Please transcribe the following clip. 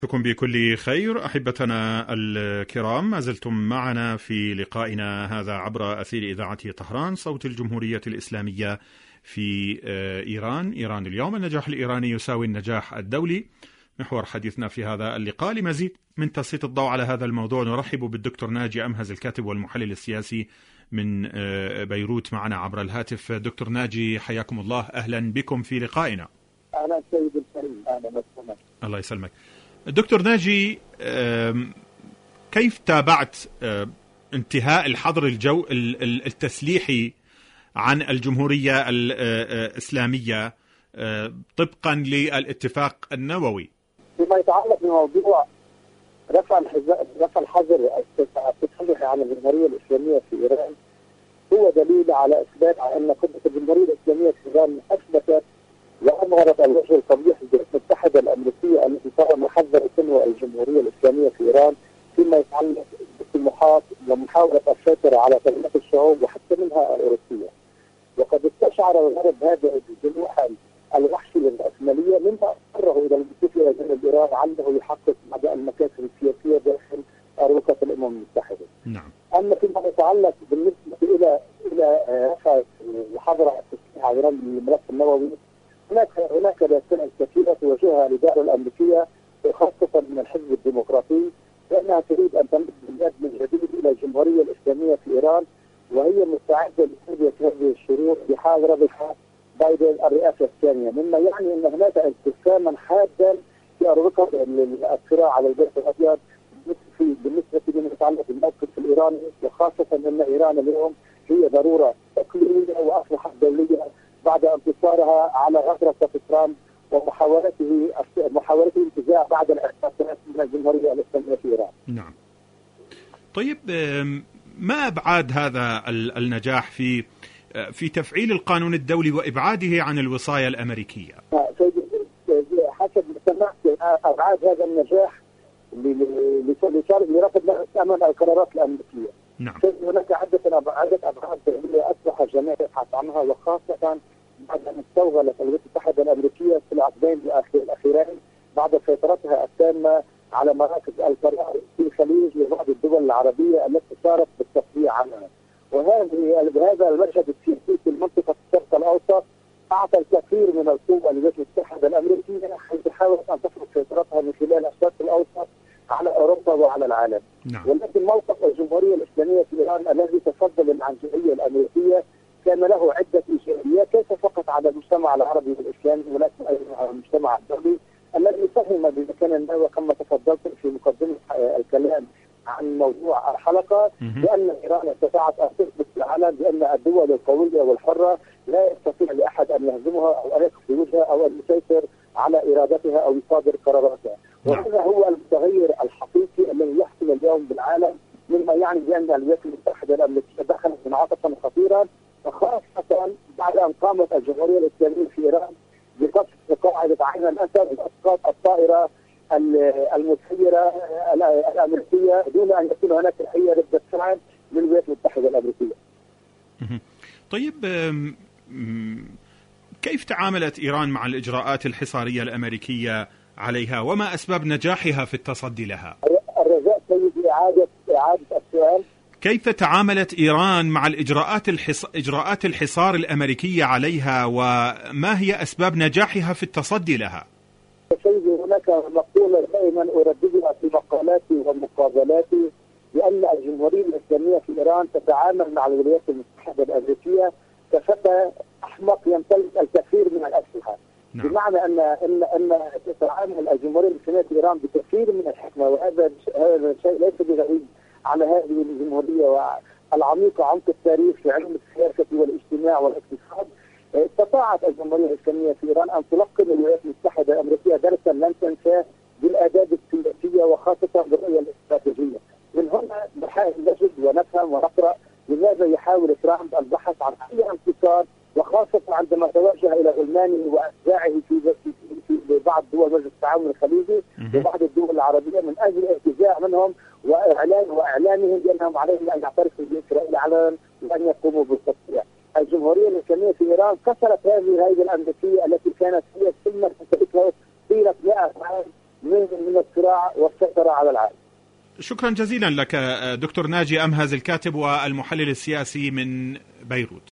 بكم بكل خير أحبتنا الكرام، ما زلتم معنا في لقائنا هذا عبر أثير إذاعة طهران صوت الجمهورية الإسلامية في إيران اليوم. النجاح الإيراني يساوي النجاح الدولي، محور حديثنا في هذا اللقاء. لمزيد من تسليط الضوء على هذا الموضوع نرحب بالدكتور ناجي أمهز، الكاتب والمحلل السياسي من بيروت، معنا عبر الهاتف. دكتور ناجي حياكم الله، أهلا بكم في لقائنا. أهلا سيد الكريم، أهلا وسهلا. الله يسلمك. دكتور ناجي، كيف تابعت انتهاء الحظر التسليحي عن الجمهورية الإسلامية طبقا للاتفاق النووي؟ فيما يتعلق بموضوع رفع الحظر التسليحي عن الجمهورية الإسلامية في إيران، هو دليل على إثبات أن قدرة الجمهورية الإسلامية في إيران أثبتت وأظهرت الوجه القبيح للولايات المتحدة الأمريكية التي صار محذر سنوى الجمهورية الإسلامية في إيران فيما يتعلق بالطموحات ومحاولة السيطرة على كلمات الشعوب وحتى منها الأوروبية. وقد استشعر الغرب هذا الجنوح الوحشي للرأسمالية مما اضطره إلى الوصول إلى جانب إيران لعله يحقق بعض المكاسب السياسية داخل أروقة الأمم المتحدة. نعم. أما فيما يتعلق بالنسبة إلى رفع الحظر التسليحي عن إيران للملف النووي، هناك رسائل كثيرة توجهها للإدارة الأمريكية خاصة من الحزب الديمقراطي بأنها تريد أن تمد اليد من جديد إلى الجمهورية الإسلامية في إيران، وهي مستعدة لتلبية هذه الشروط بحال ربح بايدن الرئاسة الثانية، مما يعني أن هناك انقساما حادا في أروقة الصراع على البيت الأبيض بالنسبة لما يتعلق بالموقف الإيراني، وخاصة أن إيران اليوم هي ضرورة إقليمية وأصبحت دولية بعد انتصارها على غطرسة ترامب ومحاولته الانتزاع بعد الاعتراف من الجمهورية الإسلامية في إيران. نعم. طيب، ما أبعاد هذا النجاح في تفعيل القانون الدولي وإبعاده عن الوصاية الأمريكية؟ حسب ما سمعت أبعاد هذا النجاح لرفض أمام القرارات الأمريكية. نعم. هناك عدة أبعاد دولية أصبح الجميع يبحث عنها، وخاصة بعد أن استوغلت الولايات المتحدة الأمريكية في العقدين الأخيرين بعد سيطرتها التامة على مراكز القرار في الخليج وبعض الدول العربية التي صارت بالتصديع عنها. وهذا المشهد السياسي في منطقة الشرق الأوسط أعطى الكثير من القوة للولايات المتحدة الأمريكية حيث حاولت أن تفرض سيطرتها من خلال الشرق الأوسط على أوروبا وعلى العالم. نعم. ولكن موقف الجمهورية الإسلامية في إيران الذي تفضل العنجهية الأمريكية كان له عدة إيجابيات، ليس فقط على المجتمع العربي والإسلامي ولكن أيضا على المجتمع الدولي الذي ساهم بمكان ما، وكما تفضلت في مقدمة الكلام عن موضوع الحلقة، بأن إيران استطاعت أن تثبت في العالم بأن الدول القوية والحرة لا يستطيع لأحد أن يهزمها أو أن يقف في وجهها أو أن يسيطر على إرادتها أو يصادر قراراتها. وهذا هو المتغير الحقيقي الذي يحصل اليوم بالعالم، مما يعني بأن الولايات المتحدة الأمريكية دخلت منعطفا خطيرا، وخاصة بعد أن قامت الجمهورية الإسلامية في إيران بقصف قاعدة عين الأسد وإسقاط الطائرة المسيرة الأمريكية دون أن يكون هناك أي ردة فعل من الولايات المتحدة الأمريكية. طيب، كيف تعاملت إيران مع الإجراءات الحصارية الأمريكية عليها، وما أسباب نجاحها في التصدي لها؟ الرجاء سيدي إعادة السؤال. كيف تعاملت إيران مع إجراءات الحصار الأمريكية عليها، وما هي أسباب نجاحها في التصدي لها؟ سيدي، هناك مقولة دائما أرددها في مقالاتي ومقابلاتي بأن الجمهورية الإسلامية في إيران تتعامل مع الولايات المتحدة الأمريكية كفتى أحمق يمتلك الكثير من الأسلحة. نعم. بمعنى أن تتعامل الجمهورية الإسلامية في إيران بكثير من الحكمة، وهذا الشيء ليس بغريب على هذه الجمهورية العميقة عمق التاريخ في علم السياسة والاجتماع والاقتصاد. استطاعت الجمهورية الإسلامية في إيران أن تلقن الولايات المتحدة الأمريكية درسا لن تنساه بالآداب السياسية وخاصة بالرؤية الاستراتيجية. من هنا نحاول نجد ونفهم ونقرأ لماذا يحاول ترامب البحث عن أي انتصار، وخاصة عندما توجه إلى غلمانه وأتباعه في بعض دول مجلس التعاون الخليجي وبعض الدول العربية من أجل الانتزاع منهم وإعلانهم بأنهم عليهم أن يعترفوا بإسرائيل علنا وأن يقوموا بالتصفية. الجمهورية الإسلامية في إيران كسرت هذه الهيبة الأمريكية التي كانت هي السلمة تمتلكها طيلة 100 عام من الصراع والسيطرة على العالم. شكرا جزيلا لك دكتور ناجي أمهز، الكاتب والمحلل السياسي من بيروت.